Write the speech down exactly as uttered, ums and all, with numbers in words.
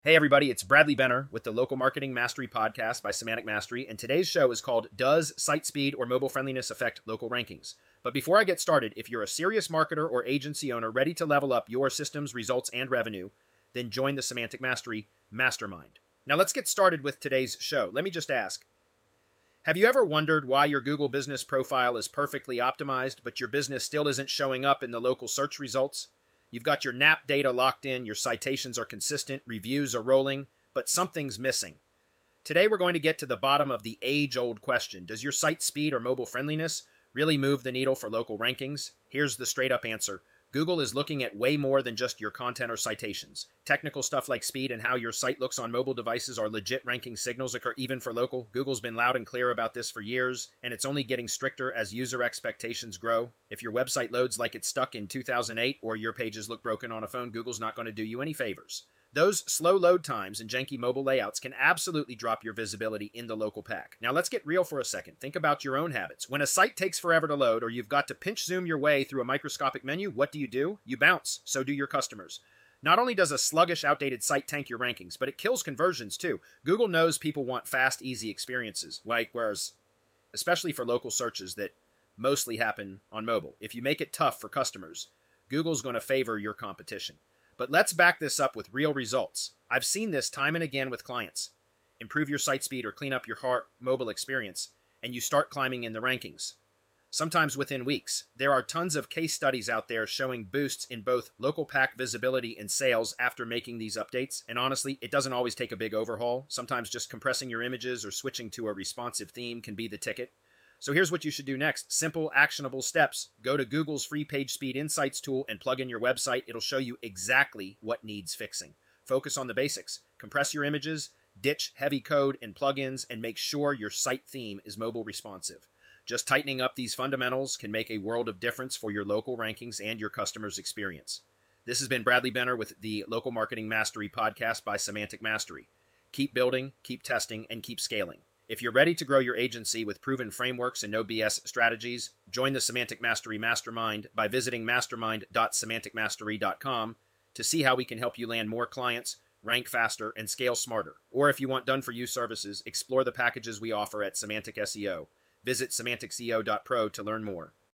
Hey everybody, it's Bradley Benner with the Local Marketing Mastery Podcast by Semantic Mastery, and today's show is called Does Site Speed or Mobile Friendliness Affect Local Rankings? But before I get started, if you're a serious marketer or agency owner ready to level up your systems, results, and revenue, then join the Semantic Mastery Mastermind. Now let's get started with today's show. Let me just ask, have you ever wondered why your Google business profile is perfectly optimized, but your business still isn't showing up in the local search results? You've got your N A P data locked in, your citations are consistent, reviews are rolling, but something's missing. Today we're going to get to the bottom of the age-old question. Does your site speed or mobile friendliness really move the needle for local rankings? Here's the straight-up answer. Google is looking at way more than just your content or citations. Technical stuff like speed and how your site looks on mobile devices are legit ranking signals occur even for local. Google's been loud and clear about this for years, and it's only getting stricter as user expectations grow. If your website loads like it's stuck in two thousand eight or your pages look broken on a phone, Google's not going to do you any favors. Those slow load times and janky mobile layouts can absolutely drop your visibility in the local pack. Now let's get real for a second. Think about your own habits. When a site takes forever to load or you've got to pinch zoom your way through a microscopic menu, what do you do? You bounce. So do your customers. Not only does a sluggish, outdated site tank your rankings, but it kills conversions too. Google knows people want fast, easy experiences, like whereas, especially for local searches that mostly happen on mobile. If you make it tough for customers, Google's going to favor your competition. But let's back this up with real results. I've seen this time and again with clients. Improve your site speed or clean up your hard mobile experience, and you start climbing in the rankings. Sometimes within weeks. There are tons of case studies out there showing boosts in both local pack visibility and sales after making these updates. And honestly, it doesn't always take a big overhaul. Sometimes just compressing your images or switching to a responsive theme can be the ticket. So here's what you should do next. Simple, actionable steps. Go to Google's free Page Speed Insights tool and plug in your website. It'll show you exactly what needs fixing. Focus on the basics. Compress your images, ditch heavy code and plugins, and make sure your site theme is mobile responsive. Just tightening up these fundamentals can make a world of difference for your local rankings and your customers' experience. This has been Bradley Benner with the Local Marketing Mastery Podcast by Semantic Mastery. Keep building, keep testing, and keep scaling. If you're ready to grow your agency with proven frameworks and no B S strategies, join the Semantic Mastery Mastermind by visiting mastermind dot semantic mastery dot com to see how we can help you land more clients, rank faster, and scale smarter. Or if you want done-for-you services, explore the packages we offer at Semantic S E O. Visit semantic S E O dot pro to learn more.